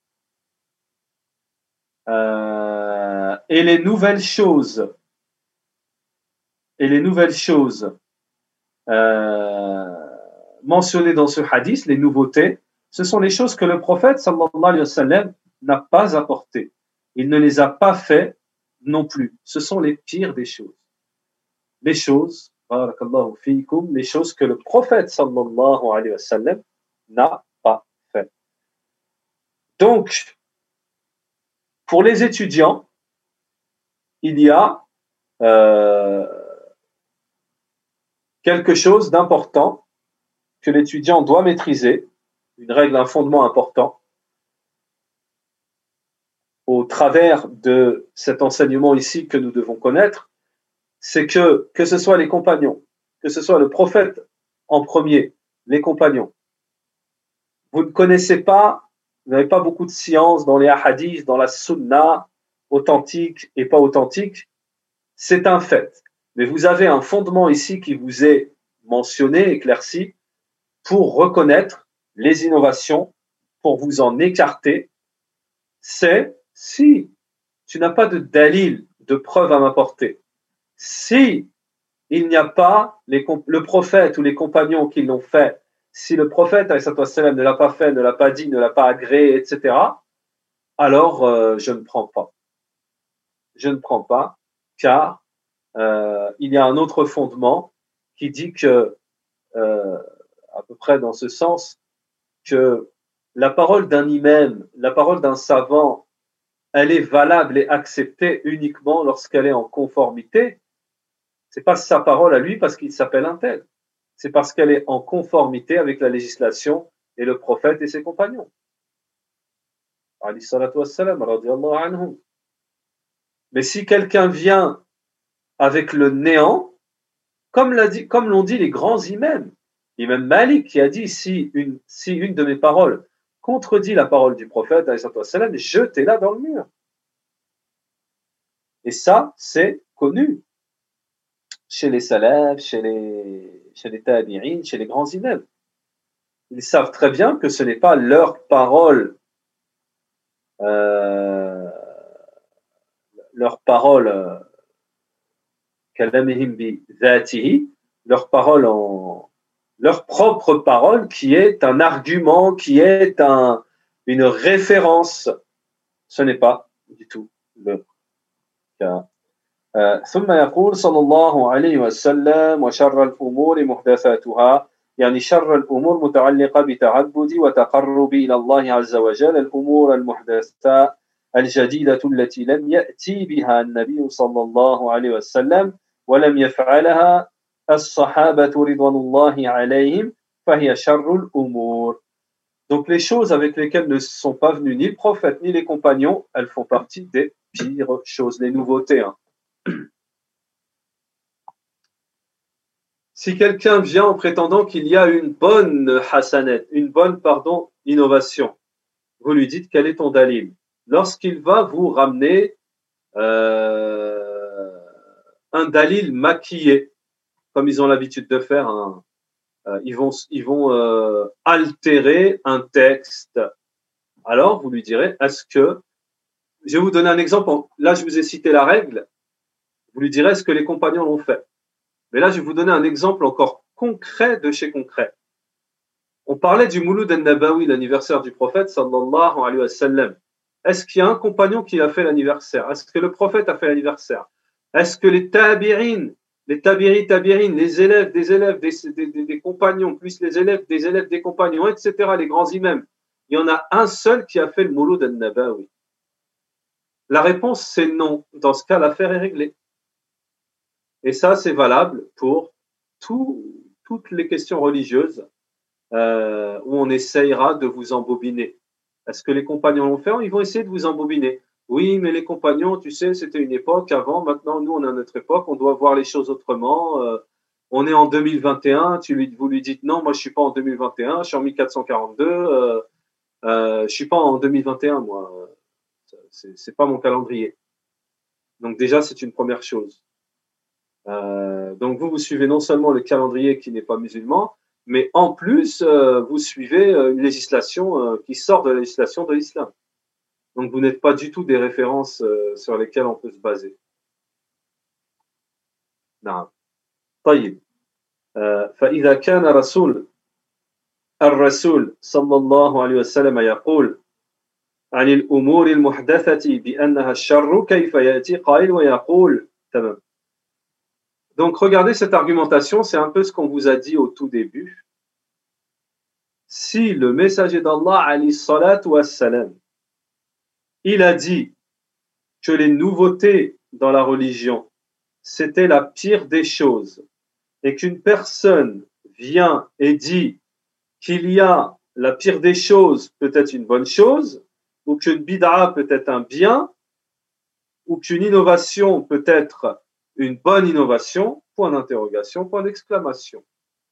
Euh, et les nouvelles choses. Et les nouvelles choses euh, mentionnées dans ce hadith, les nouveautés, ce sont les choses que le prophète sallallahu alayhi wa sallam n'a pas apportées. Il ne les a pas fait non plus. Ce sont les pires des choses. Les choses, barakallahu fiikum, les choses que le prophète sallallahu alayhi wa sallam n'a pas fait. Donc, pour les étudiants, il y a euh, quelque chose d'important que l'étudiant doit maîtriser, une règle, un fondement important, au travers de cet enseignement ici que nous devons connaître, c'est que, que ce soit les compagnons, que ce soit le prophète en premier, les compagnons, vous ne connaissez pas, vous n'avez pas beaucoup de science dans les hadiths, dans la sunna, authentique et pas authentique, c'est un fait. Mais vous avez un fondement ici qui vous est mentionné, éclairci, pour reconnaître les innovations, pour vous en écarter, c'est si tu n'as pas de dalil, de preuve à m'apporter, si il n'y a pas les, le prophète ou les compagnons qui l'ont fait, si le prophète ne l'a pas fait, ne l'a pas dit, ne l'a pas agréé, et cetera, alors euh, je ne prends pas. Je ne prends pas, car euh, il y a un autre fondement qui dit que, euh, à peu près dans ce sens, que la parole d'un imam, la parole d'un savant, elle est valable et acceptée uniquement lorsqu'elle est en conformité. C'est pas sa parole à lui parce qu'il s'appelle un tel. C'est parce qu'elle est en conformité avec la législation et le prophète et ses compagnons. Mais si quelqu'un vient avec le néant, comme, l'a dit, comme l'ont dit les grands imams, l'imam Malik qui a dit si une, si une de mes paroles contredit la parole du prophète, jetez-la dans le mur. Et ça, c'est connu chez les salafs, chez les, chez les tabi'in, chez les grands imams. Ils savent très bien que ce n'est pas leur parole, euh, leur parole, kalamihim bi dhatihi, leur parole en, leur propre parole qui est un argument, qui est un, une référence. Ce n'est pas du tout le cas. ثم يقول صلى الله عليه وسلم وشر الأمور محدثاتها يعني شر الأمور متعلقة بتعبد وتقرب إلى الله عز وجل الأمور المحدثة الجديدة التي لم يأتي بها النبي صلى الله عليه وسلم ولم يفعلها الصحابة رضوان الله عليهم فهي شر الأمور. Donc les choses avec lesquelles ne sont pas venus ni le prophète ni les compagnons, elles font partie des pires choses, les nouveautés. Hein. Si quelqu'un vient en prétendant qu'il y a une bonne hasanet, une bonne, pardon, innovation, vous lui dites quel est ton dalil. Lorsqu'il va vous ramener euh, un dalil maquillé, comme ils ont l'habitude de faire, hein, euh, ils vont, ils vont euh, altérer un texte. Alors, vous lui direz, est-ce que, je vais vous donner un exemple, là je vous ai cité la règle, vous lui direz, est-ce que les compagnons l'ont fait? Mais là, je vais vous donner un exemple encore concret de chez concret. On parlait du Mouloud al-Nabawi, l'anniversaire du prophète, sallallahu alayhi wa sallam. Est-ce qu'il y a un compagnon qui a fait l'anniversaire? Est-ce que le prophète a fait l'anniversaire? Est-ce que les tabi'in, les tabiri tabi'in, les élèves des élèves des, des, des, des compagnons, plus les élèves des élèves des compagnons, et cetera, les grands imams, il y en a un seul qui a fait le Mouloud al-Nabawi? La réponse, c'est non. Dans ce cas, l'affaire est réglée. Et ça, c'est valable pour tout, toutes les questions religieuses euh, où on essayera de vous embobiner. Est-ce que les compagnons l'ont fait? Ils vont essayer de vous embobiner. Oui, mais les compagnons, tu sais, c'était une époque avant. Maintenant, nous, on est à notre époque. On doit voir les choses autrement. Euh, on est en deux mille vingt et un. Tu lui, vous lui dites non, moi, je suis pas en deux mille vingt et un. Je suis en mille quatre cent quarante-deux. Euh, euh, je suis pas en deux mille vingt et un, moi. C'est, c'est pas mon calendrier. Donc déjà, c'est une première chose. Euh, donc vous, vous suivez non seulement le calendrier qui n'est pas musulman, mais en plus, euh, vous suivez euh, une législation euh, qui sort de la législation de l'islam. Donc vous n'êtes pas du tout des références euh, sur lesquelles on peut se baser. نعم. طيب. فإذا كان رسول الرسول صلى الله عليه وسلم يقول عن الأمور المحدثة بأنها الشر كيف يأتي قائل ويقول تمام. Donc, regardez cette argumentation, c'est un peu ce qu'on vous a dit au tout début. Si le messager d'Allah, alayhi salatu wassalam, il a dit que les nouveautés dans la religion, c'était la pire des choses, et qu'une personne vient et dit qu'il y a la pire des choses peut être une bonne chose, ou qu'une bid'a peut être un bien, ou qu'une innovation peut être une bonne innovation, point d'interrogation, point d'exclamation.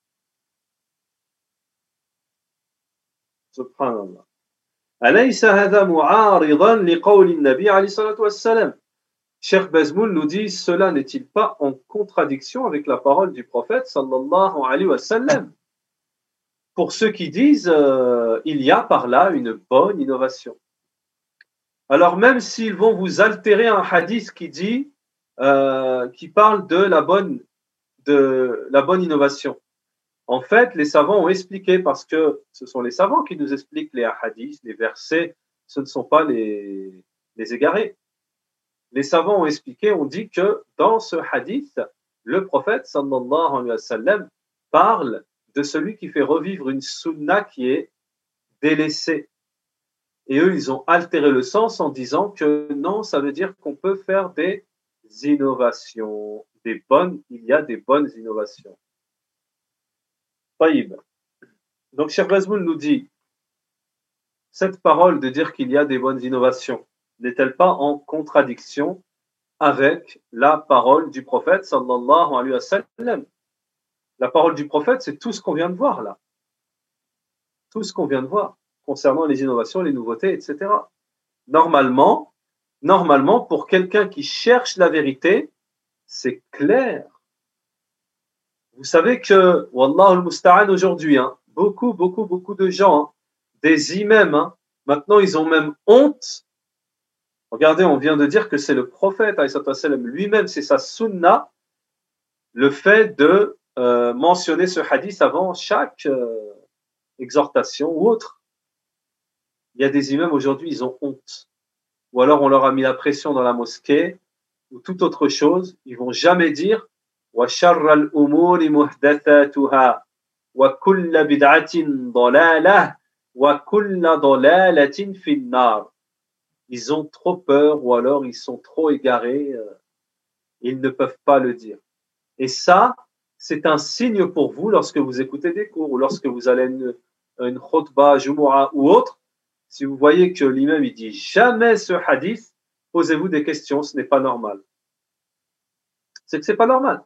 Subhanallah. أليس هذا معارضا لقول النبي عليه الصلاة والسلام. Cheikh Bazmoul nous dit, cela n'est-il pas en contradiction avec la parole du prophète sallallahu alayhi wa sallam? Pour ceux qui disent, euh, il y a par là une bonne innovation. Alors même s'ils vont vous altérer un hadith qui dit, euh, qui parle de la bonne, de la bonne innovation. En fait, les savants ont expliqué, parce que ce sont les savants qui nous expliquent les hadiths, les versets, ce ne sont pas les, les égarés. Les savants ont expliqué, ont dit que dans ce hadith, le prophète sallallahu alayhi wa sallam parle de celui qui fait revivre une sunna qui est délaissée. Et eux, ils ont altéré le sens en disant que non, ça veut dire qu'on peut faire des innovations, des bonnes, il y a des bonnes innovations. Taïb. Donc, Cheikh Bazmoul nous dit, cette parole de dire qu'il y a des bonnes innovations, n'est-elle pas en contradiction avec la parole du prophète sallallahu alayhi wa sallam? La parole du prophète, c'est tout ce qu'on vient de voir là. Tout ce qu'on vient de voir concernant les innovations, les nouveautés, et cetera. Normalement, normalement, pour quelqu'un qui cherche la vérité, c'est clair. Vous savez que, wallah al-musta'an aujourd'hui, hein, beaucoup, beaucoup, beaucoup de gens, hein, des imams, hein, maintenant ils ont même honte. Regardez, on vient de dire que c'est le prophète lui-même, c'est sa sunna, le fait de euh, mentionner ce hadith avant chaque euh, exhortation ou autre. Il y a des imams aujourd'hui, ils ont honte. Ou alors on leur a mis la pression dans la mosquée ou toute autre chose. Ils vont jamais dire wa sharral umuri muhdathatuha wa kulla bid'atin dalalah wa kulla dalalatin fin nar. Ils ont trop peur ou alors ils sont trop égarés. Euh, ils ne peuvent pas le dire. Et ça, c'est un signe pour vous lorsque vous écoutez des cours ou lorsque vous allez à une, une khutbah, jumu'ah ou autre. Si vous voyez que l'imam il dit jamais ce hadith, posez-vous des questions, ce n'est pas normal. C'est que c'est pas normal.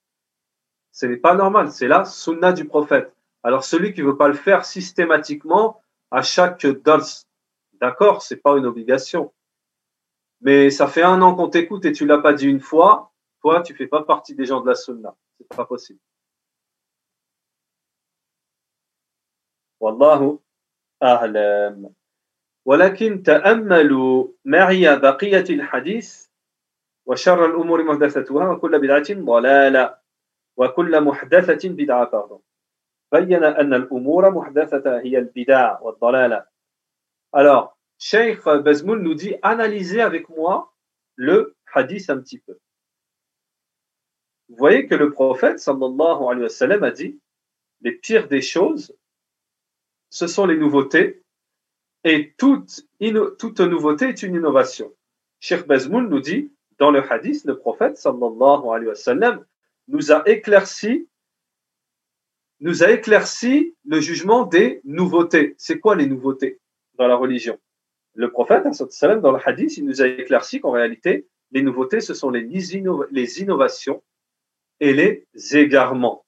Ce n'est pas normal, c'est la sunna du prophète. Alors celui qui ne veut pas le faire systématiquement à chaque dars, d'accord, c'est pas une obligation. Mais ça fait un an qu'on t'écoute et tu l'as pas dit une fois, toi tu fais pas partie des gens de la sunna. C'est pas possible. Wallahu a'lam. ولكن تأملوا معي بقية الحديث وشر الأمور محدثاتها وكل بدعة ضلالة وكل محدثة بدعة pardon. بين أن الأمور محدثة هي البدع والضلالة. Alors, Cheikh Bazmoul nous dit, analysez avec moi le hadith un petit peu. Vous voyez que le prophète sallallahu alayhi wa sallam a dit, les pires des choses, ce sont les nouveautés, et toute, inno, toute nouveauté est une innovation. Cheikh Bazmoul nous dit, dans le hadith, le prophète sallallahu alayhi wa sallam nous a éclairci, nous a éclairci le jugement des nouveautés. C'est quoi les nouveautés dans la religion? Le prophète, dans le hadith, il nous a éclairci qu'en réalité, les nouveautés, ce sont les, inno- les innovations et les égarements.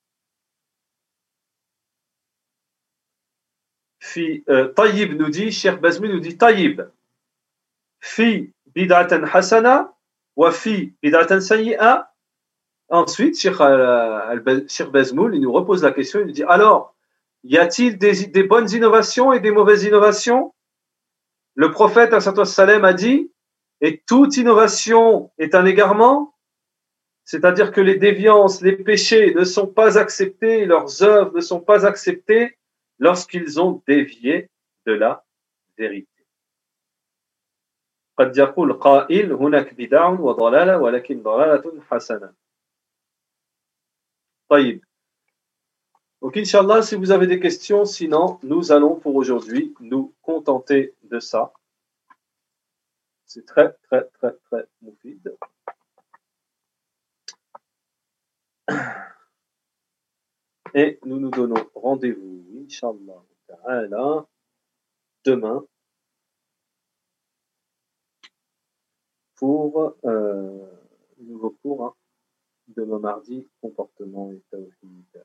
Fi, euh, Tayyib nous dit, Cheikh Bazmoul nous dit, Tayyib, fi bid'atan hasana, wa fi bid'atan sayyi'a. Ensuite, Cheikh, euh, Cheikh Bazmoul, il nous repose la question, il nous dit, alors, y a-t-il des, des bonnes innovations et des mauvaises innovations? Le prophète a dit, et toute innovation est un égarement, c'est-à-dire que les déviances, les péchés ne sont pas acceptés, leurs œuvres ne sont pas acceptées lorsqu'ils ont dévié de la vérité. قد يقول قائل هناك بدع وضلالة ولكن ضلالة حسنة. طيب. Donc, Inch'Allah, si vous avez des questions, sinon, nous allons pour aujourd'hui nous contenter de ça. C'est très, très, très, très moufide. Et nous nous donnons rendez-vous, Inch'Allah ta'ala, demain pour euh, un nouveau cours, hein, demain mardi, comportement et tawhid.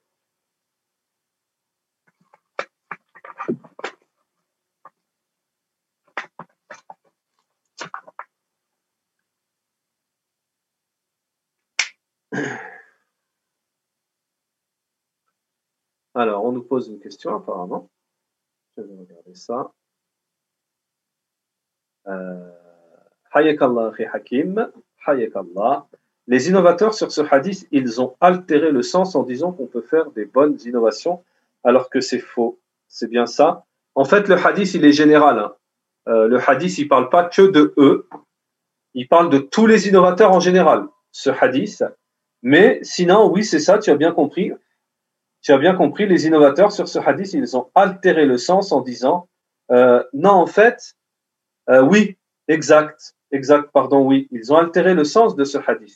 Alors, on nous pose une question apparemment. Je vais regarder ça. Euh, Hayakallah fi Hakim. Hayakallah. Les innovateurs sur ce hadith, ils ont altéré le sens en disant qu'on peut faire des bonnes innovations, alors que c'est faux. C'est bien ça. En fait, le hadith, il est général. Hein. Euh, le hadith, il parle pas que de eux. Il parle de tous les innovateurs en général, ce hadith. Mais sinon, oui, c'est ça, tu as bien compris. Tu as bien compris, les innovateurs sur ce hadith, ils ont altéré le sens en disant euh, non, en fait, euh, oui, exact, exact, pardon, oui, ils ont altéré le sens de ce hadith.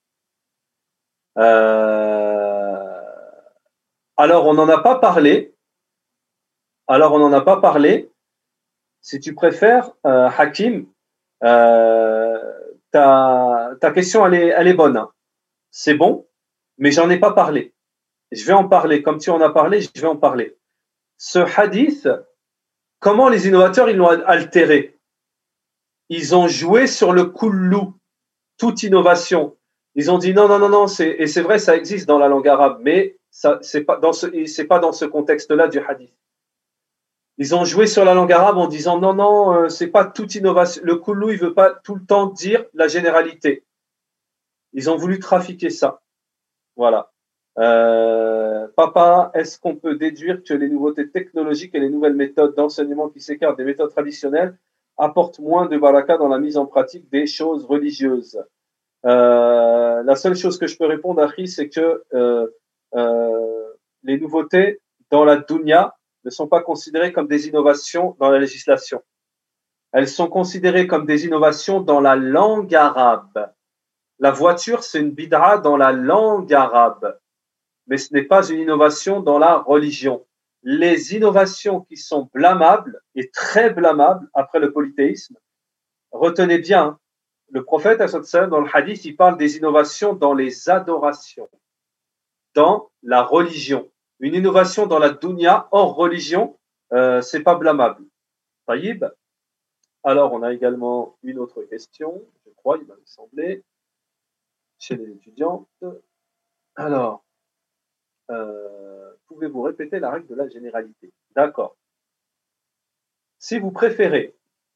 Euh, alors, on n'en a pas parlé. Alors, on n'en a pas parlé. Si tu préfères, euh, Hakim, euh, ta, ta question, elle est, elle est bonne. Hein. C'est bon, mais j'en ai pas parlé. Je vais en parler. Comme tu en as parlé, je vais en parler. Ce hadith, comment les innovateurs ils l'ont altéré? Ils ont joué sur le kullu, toute innovation. Ils ont dit non, non, non, non, c'est, et c'est vrai, ça existe dans la langue arabe, mais ça, c'est pas dans ce, c'est pas dans ce contexte-là du hadith. Ils ont joué sur la langue arabe en disant non, non, euh, c'est pas toute innovation. Le kullu, il veut pas tout le temps dire la généralité. Ils ont voulu trafiquer ça. Voilà. Euh, papa, est-ce qu'on peut déduire que les nouveautés technologiques et les nouvelles méthodes d'enseignement qui s'écartent des méthodes traditionnelles apportent moins de baraka dans la mise en pratique des choses religieuses? euh, La seule chose que je peux répondre, Akhi, c'est que euh, euh, les nouveautés dans la dunya ne sont pas considérées comme des innovations dans la législation. Elles sont considérées comme des innovations dans la langue arabe. La voiture, c'est une bid'a dans la langue arabe. Mais ce n'est pas une innovation dans la religion. Les innovations qui sont blâmables et très blâmables après le polythéisme, retenez bien, le prophète, dans le hadith, il parle des innovations dans les adorations, dans la religion. Une innovation dans la dunya hors religion, euh, c'est pas blâmable. Taïb. Alors, on a également une autre question, je crois, il m'a semblé, chez les étudiantes. Alors, Euh, pouvez-vous répéter la règle de la généralité? D'accord. Si vous préférez,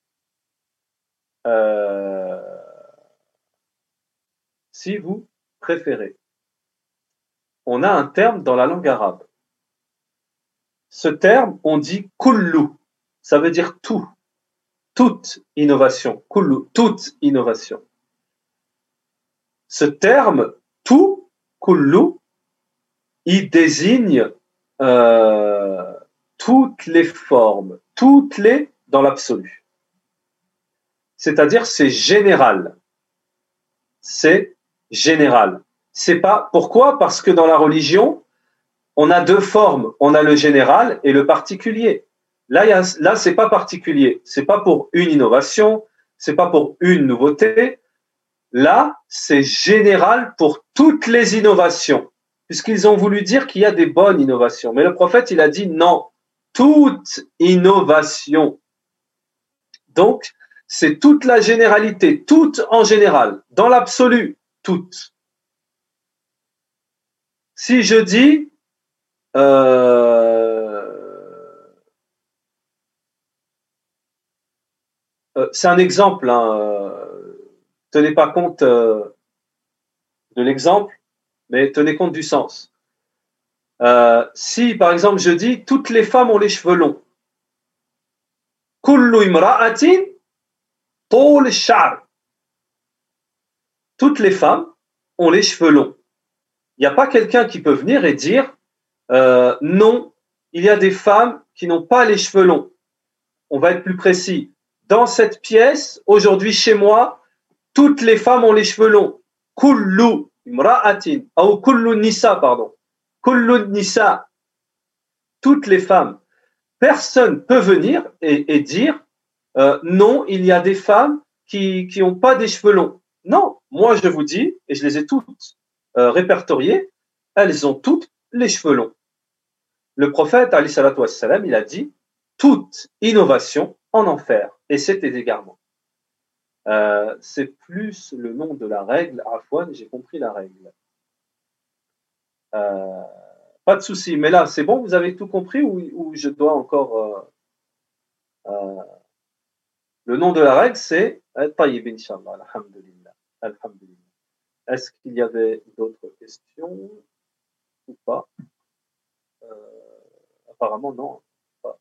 euh, si vous préférez, on a un terme dans la langue arabe. Ce terme, on dit kullu. Ça veut dire tout. Toute innovation. Kullu, toute innovation. Ce terme, tout, kullu, il désigne euh, toutes les formes, toutes les dans l'absolu. C'est-à-dire c'est général. C'est général. C'est pas pourquoi? Parce que dans la religion, on a deux formes. On a le général et le particulier. Là, y a, là, c'est pas particulier. C'est pas pour une innovation. C'est pas pour une nouveauté. Là, c'est général pour toutes les innovations. Puisqu'ils ont voulu dire qu'il y a des bonnes innovations. Mais le prophète, il a dit non, toute innovation. Donc, c'est toute la généralité, toute en général, dans l'absolu, toute. Si je dis, euh, euh, c'est un exemple, hein, euh, tenez pas compte euh, de l'exemple, mais tenez compte du sens. Euh, si, par exemple, je dis toutes les femmes ont les cheveux longs. Kullu imra'atin tul sha'r. Toutes les femmes ont les cheveux longs. Il n'y a pas quelqu'un qui peut venir et dire euh, non, il y a des femmes qui n'ont pas les cheveux longs. On va être plus précis. Dans cette pièce, aujourd'hui chez moi, toutes les femmes ont les cheveux longs. Kullu. imra'atin, ou kullu nisa, pardon, kullu nisa, toutes les femmes. Personne peut venir et, et dire euh, non, il y a des femmes qui qui ont pas des cheveux longs. Non, moi je vous dis, et je les ai toutes euh, répertoriées, elles ont toutes les cheveux longs. Le prophète, alayhi salatu wassalam, il a dit toute innovation en enfer, et c'est des égarements. Euh, c'est plus le nom de la règle. Afwan, j'ai compris la règle. Euh, pas de souci, mais là, c'est bon, vous avez tout compris ou, ou je dois encore. Euh, euh, le nom de la règle, c'est Tayyib, Inch'Allah, Alhamdulillah. Alhamdulillah. Est-ce qu'il y avait d'autres questions ou pas? euh, Apparemment, non. Pas.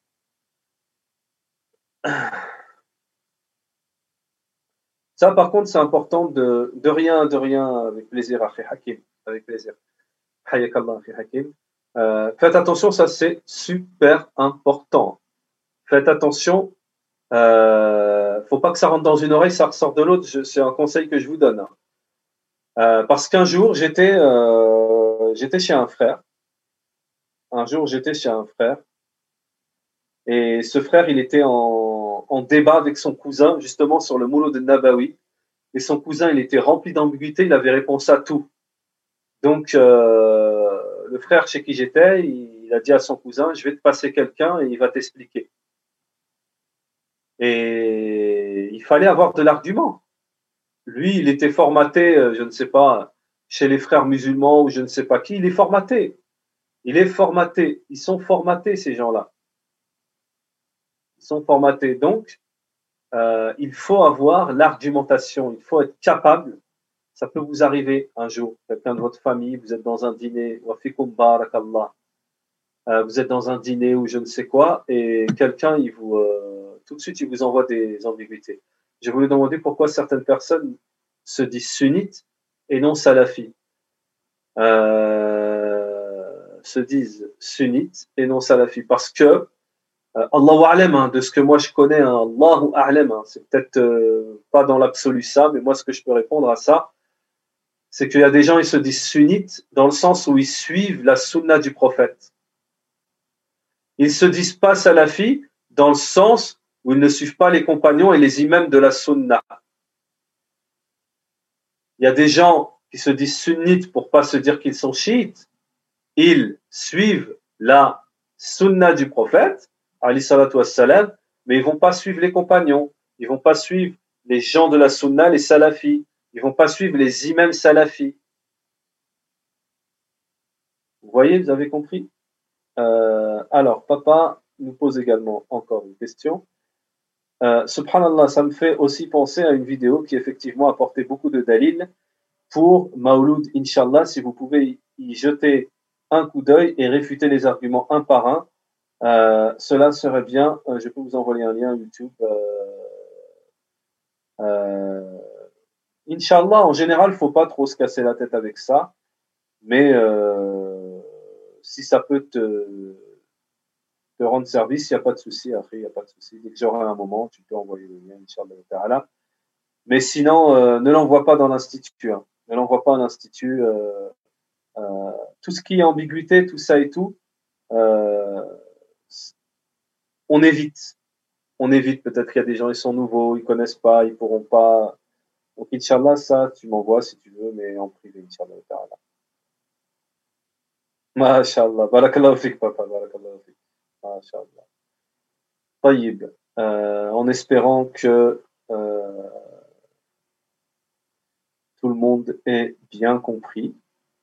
Ça, par contre, c'est important de, de rien, de rien, avec plaisir, Akhi Hakim, avec plaisir. Hayakallah, Akhi Hakim. Euh, faites attention, ça c'est super important. Faites attention, euh, faut pas que ça rentre dans une oreille, ça ressort de l'autre. Je, c'est un conseil que je vous donne. Euh, parce qu'un jour, j'étais, euh, j'étais chez un frère. Un jour, j'étais chez un frère. Et ce frère, il était en, en débat avec son cousin, justement sur le Mouloud Nabawi. Et son cousin, il était rempli d'ambiguïté, il avait réponse à tout. Donc, euh, le frère chez qui j'étais, il, il a dit à son cousin, je vais te passer quelqu'un et il va t'expliquer. Et il fallait avoir de l'argument. Lui, il était formaté, je ne sais pas, chez les frères musulmans ou je ne sais pas qui, il est formaté. Il est formaté. Ils sont formatés, ces gens-là. Ils sont formatés. Donc, euh, il faut avoir l'argumentation. Il faut être capable. Ça peut vous arriver un jour, quelqu'un de votre famille, vous êtes dans un dîner, wa fikum barakallah. Euh, vous êtes dans un dîner ou je ne sais quoi, et quelqu'un, il vous, euh, tout de suite, il vous envoie des ambiguïtés. Je voulais demander pourquoi certaines personnes se disent sunnites et non salafis. Euh, se disent sunnites et non salafis. Parce que, euh, Allahu a'lam, hein, de ce que moi je connais, hein, Allahu a'lam, hein, c'est peut-être euh, pas dans l'absolu ça, mais moi ce que je peux répondre à ça, c'est qu'il y a des gens, ils se disent sunnites dans le sens où ils suivent la sunna du prophète. Ils se disent pas salafis dans le sens où ils ne suivent pas les compagnons et les imams de la sunna. Il y a des gens qui se disent sunnites pour pas se dire qu'ils sont chiites. Ils suivent la sunna du prophète, alayhi salatu wassalam, mais ils vont pas suivre les compagnons. Ils vont pas suivre les gens de la sunna, les salafis. Ils vont pas suivre les imams salafis. Vous voyez, vous avez compris? Euh, alors, papa nous pose également encore une question. Euh, subhanallah, ça me fait aussi penser à une vidéo qui effectivement a apporté beaucoup de dalil pour Mawlud, Inch'Allah, si vous pouvez y jeter un coup d'œil et réfuter les arguments un par un, euh, cela serait bien. Euh, je peux vous envoyer un lien YouTube. Euh, euh, Inch'Allah, en général, il ne faut pas trop se casser la tête avec ça, mais euh, si ça peut te te rendre service, il n'y a pas de souci. Après, il n'y a pas de souci. Dès que j'aurai un moment, tu peux envoyer le lien, Inch'Allah. Mais sinon, euh, ne l'envoie pas dans l'institut. Hein. Ne l'envoie pas à l'institut. Euh, euh, tout ce qui est ambiguïté, tout ça et tout, euh, on évite. On évite. Peut-être qu'il y a des gens, ils sont nouveaux, ils connaissent pas, ils pourront pas. Donc, Inch'Allah, ça, tu m'envoies si tu veux, mais en privé, Inch'Allah. MashaAllah. Barakallahu fik, papa. Barakallahu fik. MashaAllah. Tayyib. Euh, en espérant que euh, tout le monde ait bien compris.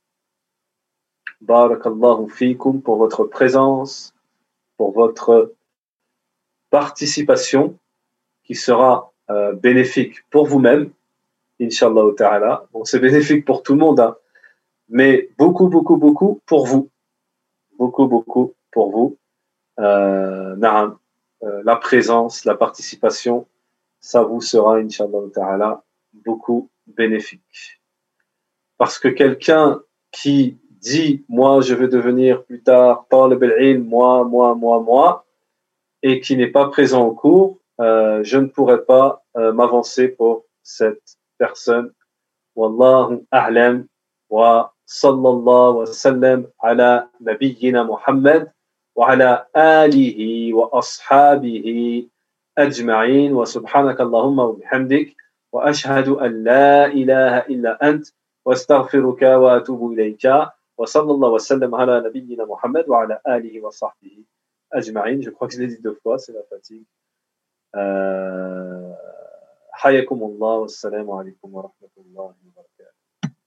Barakallahu fikum pour votre présence, pour votre participation qui sera euh, bénéfique pour vous-même, Inch'Allah ta'ala. Bon, c'est bénéfique pour tout le monde, hein, mais beaucoup, beaucoup, beaucoup pour vous. Beaucoup, beaucoup pour vous. Euh, naam, euh, la présence, la participation, ça vous sera, Inch'Allah ta'ala, beaucoup bénéfique. Parce que quelqu'un qui dit, moi, je veux devenir plus tard talib al-ilm, moi, moi, moi, moi, et qui n'est pas présent au cours, euh, je ne pourrais pas euh, m'avancer pour cette personne. Wallahu a'lam وصلى الله وسلم على نبينا محمد وعلى آله وأصحابه أجمعين وسبحانك اللهم وبحمدك وأشهد أن لا إله إلا أنت واستغفرك وأتوب إليك وصلى الله وسلم على نبينا محمد وعلى آله وصحبه أجمعين. Je crois que je l'ai dit deux fois, c'est la fatigue. حياكم الله والسلام عليكم ورحمة الله وبركاته.